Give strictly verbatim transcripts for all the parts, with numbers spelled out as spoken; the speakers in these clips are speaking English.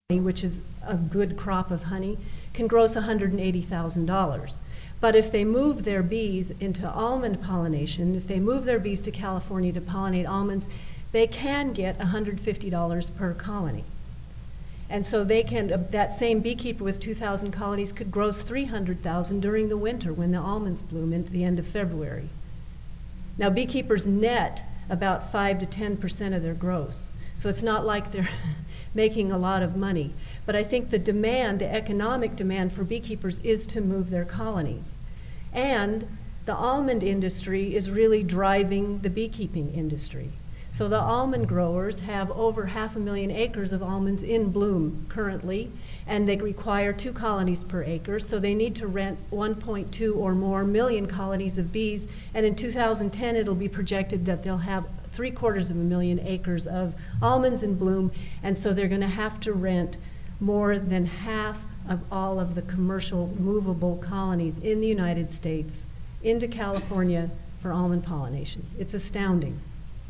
which is a good crop of honey, can gross one hundred eighty thousand dollars. But if they move their bees into almond pollination, if they move their bees to California to pollinate almonds, they can get one hundred fifty dollars per colony. And so they can, uh, that same beekeeper with two thousand colonies could gross three hundred thousand dollars during the winter when the almonds bloom into the end of February. Now beekeepers net about five to ten percent of their gross. So it's not like they're making a lot of money. But I think the demand, the economic demand for beekeepers is to move their colonies. And the almond industry is really driving the beekeeping industry. So the almond growers have over half a million acres of almonds in bloom currently, and they require two colonies per acre, so they need to rent one point two or more million colonies of bees, and in two thousand ten it'll be projected that they'll have three quarters of a million acres of almonds in bloom, and so they're going to have to rent more than half of all of the commercial movable colonies in the United States into California for almond pollination. It's astounding.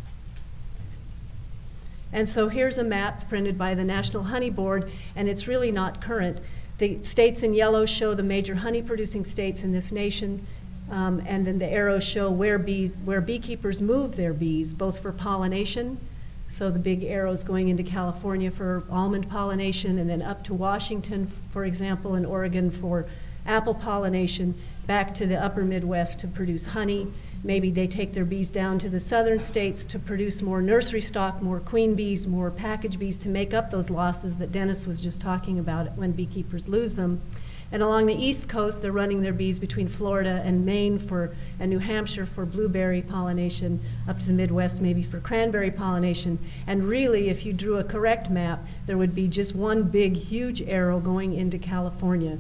And so here's a map printed by the National Honey Board, and it's really not current. The states in yellow show the major honey-producing states in this nation, um, and then the arrows show where bees, where beekeepers move their bees, both for pollination, so the big arrows going into California for almond pollination, and then up to Washington, for example, and Oregon for apple pollination, back to the upper Midwest to produce honey. Maybe they take their bees down to the southern states to produce more nursery stock, more queen bees, more package bees to make up those losses that Dennis was just talking about when beekeepers lose them. And along the east coast, they're running their bees between Florida and Maine for, and New Hampshire for blueberry pollination, up to the Midwest maybe for cranberry pollination. And really, if you drew a correct map, there would be just one big, huge arrow going into California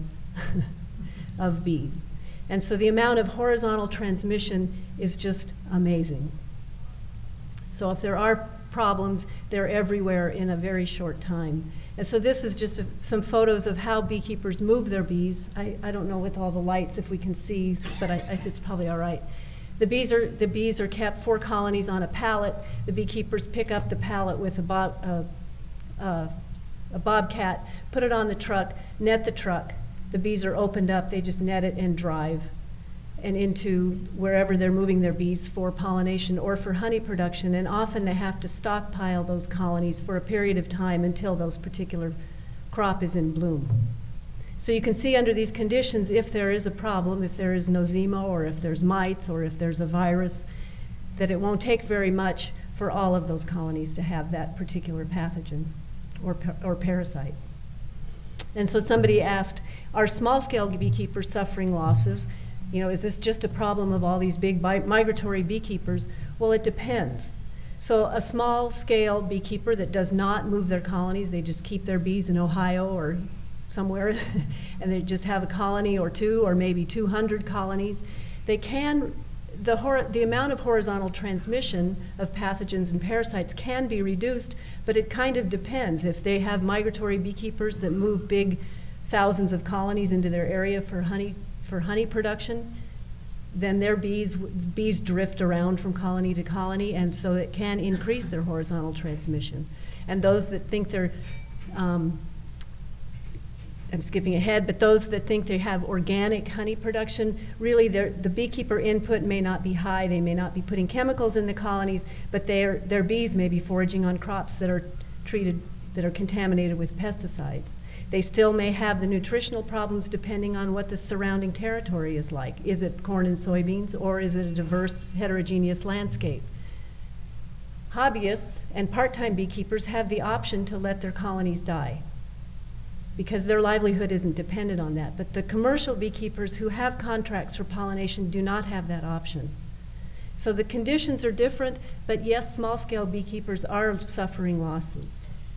of bees. And so the amount of horizontal transmission is just amazing. So if there are problems, they're everywhere in a very short time. And so this is just a, some photos of how beekeepers move their bees. I, I don't know with all the lights if we can see, but I, I, it's probably all right. The bees are the bees are kept four colonies on a pallet. The beekeepers pick up the pallet with a, bob, uh, uh, a bobcat, put it on the truck, net the truck. The bees are opened up, they just net it and drive and into wherever they're moving their bees for pollination or for honey production, and often they have to stockpile those colonies for a period of time until those particular crop is in bloom. So you can see under these conditions, if there is a problem, if there is nosema or if there's mites or if there's a virus, that it won't take very much for all of those colonies to have that particular pathogen or, par or parasite. And so somebody asked, are small-scale beekeepers suffering losses? You know, is this just a problem of all these big migratory beekeepers? Well, it depends. So a small-scale beekeeper that does not move their colonies, they just keep their bees in Ohio or somewhere, and they just have a colony or two or maybe two hundred colonies, they can, the, hor the amount of horizontal transmission of pathogens and parasites can be reduced, but it kind of depends. If they have migratory beekeepers that move big thousands of colonies into their area for honey for honey production, then their bees bees drift around from colony to colony, and so it can increase their horizontal transmission. And those that think they're um, I'm skipping ahead, but those that think they have organic honey production, really the beekeeper input may not be high, they may not be putting chemicals in the colonies, but their their bees may be foraging on crops that are treated, that are contaminated with pesticides. They still may have the nutritional problems depending on what the surrounding territory is like. Is it corn and soybeans, or is it a diverse, heterogeneous landscape? Hobbyists and part-time beekeepers have the option to let their colonies die because their livelihood isn't dependent on that. But the commercial beekeepers who have contracts for pollination do not have that option. So the conditions are different, but yes, small-scale beekeepers are suffering losses.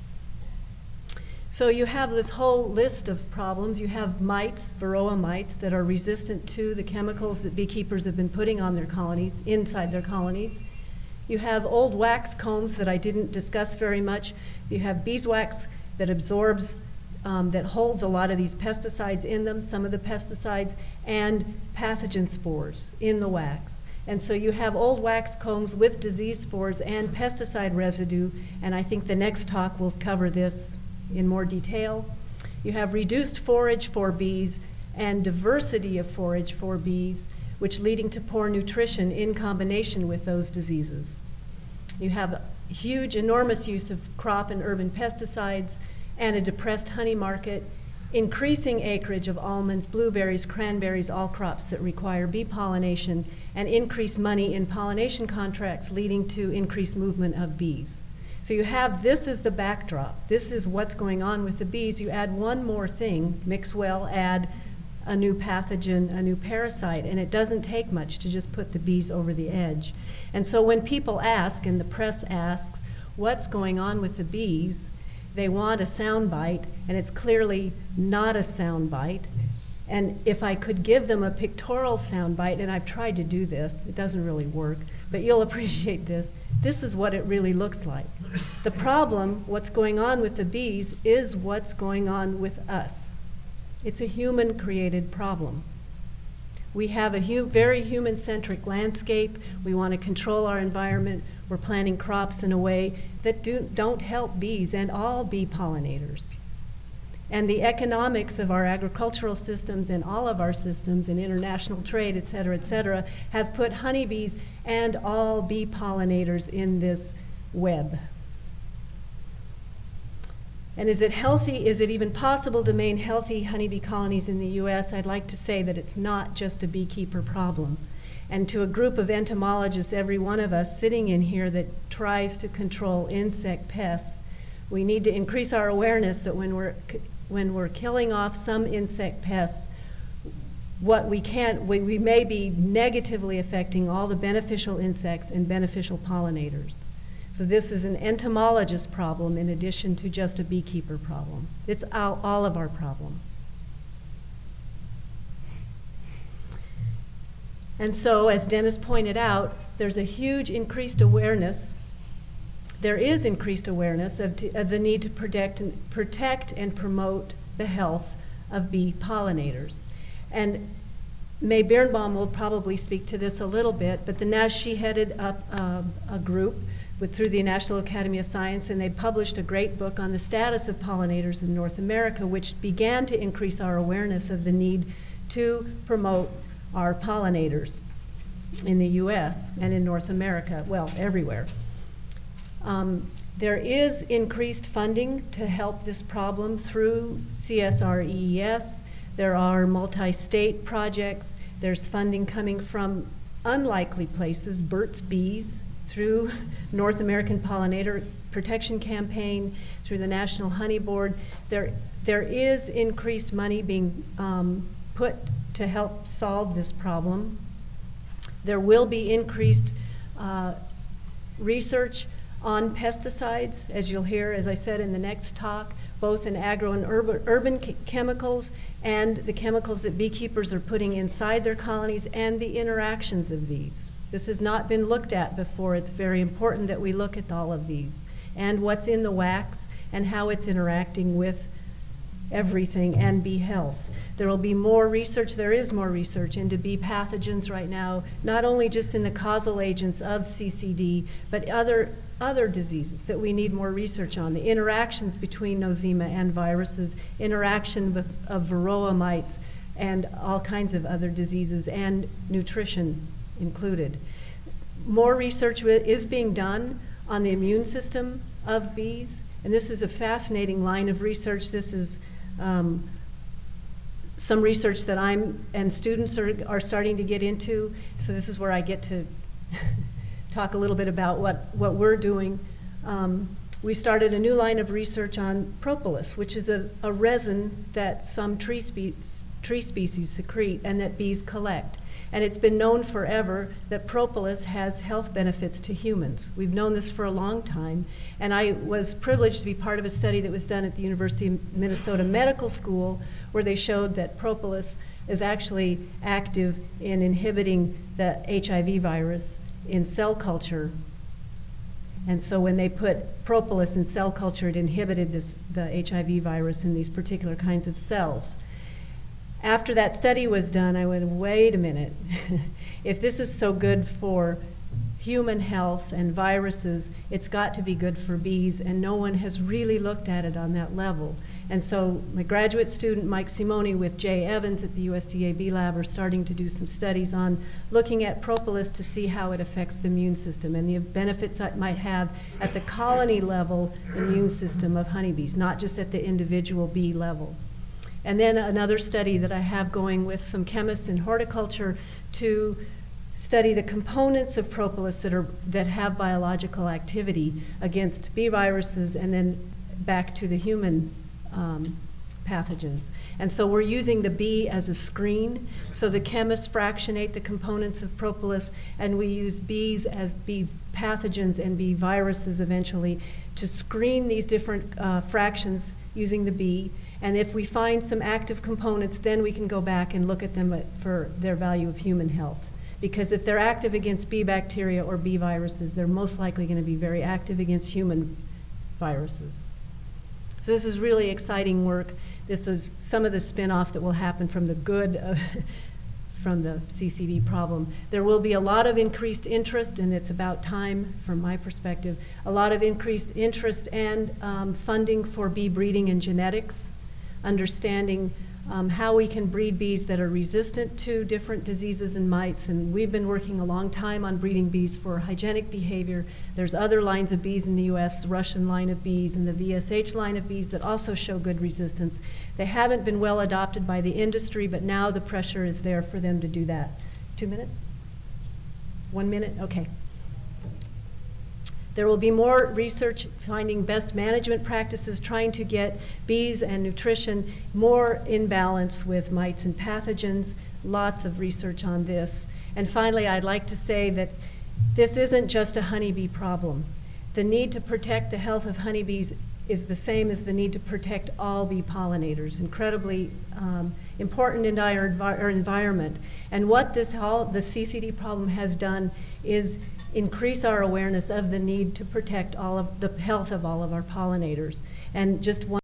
So you have this whole list of problems. You have mites, varroa mites, that are resistant to the chemicals that beekeepers have been putting on their colonies, inside their colonies. You have old wax combs that I didn't discuss very much. You have beeswax that absorbs, um, that holds a lot of these pesticides in them, some of the pesticides, and pathogen spores in the wax. And so you have old wax combs with disease spores and pesticide residue, and I think the next talk will cover this in more detail. You have reduced forage for bees and diversity of forage for bees, which leading to poor nutrition in combination with those diseases. You have huge, enormous use of crop and urban pesticides and a depressed honey market, increasing acreage of almonds, blueberries, cranberries, all crops that require bee pollination, and increased money in pollination contracts leading to increased movement of bees. So you have, this is the backdrop. This is what's going on with the bees. You add one more thing, mix well, add a new pathogen, a new parasite, and it doesn't take much to just put the bees over the edge. And so when people ask, and the press asks, what's going on with the bees, they want a soundbite, and it's clearly not a soundbite. And if I could give them a pictorial soundbite, and I've tried to do this, it doesn't really work, but you'll appreciate this. This is what it really looks like. The problem, what's going on with the bees, is what's going on with us. It's a human-created problem. We have a hu- very human-centric landscape. We want to control our environment. We're planting crops in a way that do, don't help bees and all bee pollinators. And the economics of our agricultural systems and all of our systems in international trade, et cetera, et cetera, have put honeybees and all bee pollinators in this web. And is it healthy? Is it even possible to maintain healthy honeybee colonies in the U S? I'd like to say that it's not just a beekeeper problem. And to a group of entomologists, every one of us sitting in here that tries to control insect pests, we need to increase our awareness that when we're when we're killing off some insect pests, what we can't, we, we may be negatively affecting all the beneficial insects and beneficial pollinators. So this is an entomologist problem in addition to just a beekeeper problem. It's all, all of our problem. And so, as Dennis pointed out, there's a huge increased awareness. There is increased awareness of, t- of the need to protect and, protect and promote the health of bee pollinators. And May Birnbaum will probably speak to this a little bit, but the Nash, she headed up uh, a group with, through the National Academy of Science, and they published a great book on the status of pollinators in North America, which began to increase our awareness of the need to promote our pollinators in the U S and in North America, well, everywhere. Um, there is increased funding to help this problem through C S R E E S. There are multi-state projects. There's funding coming from unlikely places, Burt's Bees, through North American Pollinator Protection Campaign, through the National Honey Board. There, there is increased money being um, put to help solve this problem. There will be increased uh, research on pesticides, as you'll hear, as I said in the next talk, both in agro and urban, urban ch- chemicals and the chemicals that beekeepers are putting inside their colonies and the interactions of these. This has not been looked at before. It's very important that we look at all of these and what's in the wax and how it's interacting with everything and bee health. There will be more research, there is more research into bee pathogens right now, not only just in the causal agents of C C D, but other other diseases that we need more research on, the interactions between nosema and viruses, interaction with, of varroa mites, and all kinds of other diseases, and nutrition included. More research is being done on the immune system of bees, and this is a fascinating line of research. This is um, some research that I'm and students are, are starting to get into, so this is where I get to talk a little bit about what, what we're doing. Um, we started a new line of research on propolis, which is a, a resin that some tree, spe- tree species secrete and that bees collect. And it's been known forever that propolis has health benefits to humans. We've known this for a long time. And I was privileged to be part of a study that was done at the University of Minnesota Medical School, where they showed that propolis is actually active in inhibiting the H I V virus in cell culture. And so when they put propolis in cell culture, it inhibited this, the H I V virus in these particular kinds of cells. After that study was done, I went, wait a minute. If this is so good for human health and viruses, it's got to be good for bees, and no one has really looked at it on that level. And so my graduate student Mike Simoni with Jay Evans at the U S D A Bee Lab are starting to do some studies on looking at propolis to see how it affects the immune system and the benefits it might have at the colony level immune system of honeybees, not just at the individual bee level. And then another study that I have going with some chemists in horticulture to study the components of propolis that are that have biological activity against bee viruses and then back to the human um, pathogens. And so we're using the bee as a screen. So the chemists fractionate the components of propolis, and we use bees as bee pathogens and bee viruses eventually to screen these different uh, fractions using the bee. And if we find some active components, then we can go back and look at them at, for their value of human health. Because if they're active against bee bacteria or bee viruses, they're most likely going to be very active against human viruses. So this is really exciting work. This is some of the spin-off that will happen from the good of from the C C D problem. There will be a lot of increased interest, and it's about time from my perspective, a lot of increased interest and um, funding for bee breeding and genetics, understanding Um, how we can breed bees that are resistant to different diseases and mites. And we've been working a long time on breeding bees for hygienic behavior. There's other lines of bees in the U S, the Russian line of bees and the V S H line of bees that also show good resistance. They haven't been well adopted by the industry, but now the pressure is there for them to do that. Two minutes? One minute? Okay. There will be more research finding best management practices, trying to get bees and nutrition more in balance with mites and pathogens. Lots of research on this. And finally, I'd like to say that this isn't just a honeybee problem. The need to protect the health of honeybees is the same as the need to protect all bee pollinators. Incredibly um, important in our, envi our environment. And what this all, the C C D problem has done is increase our awareness of the need to protect all of the health of all of our pollinators. And just one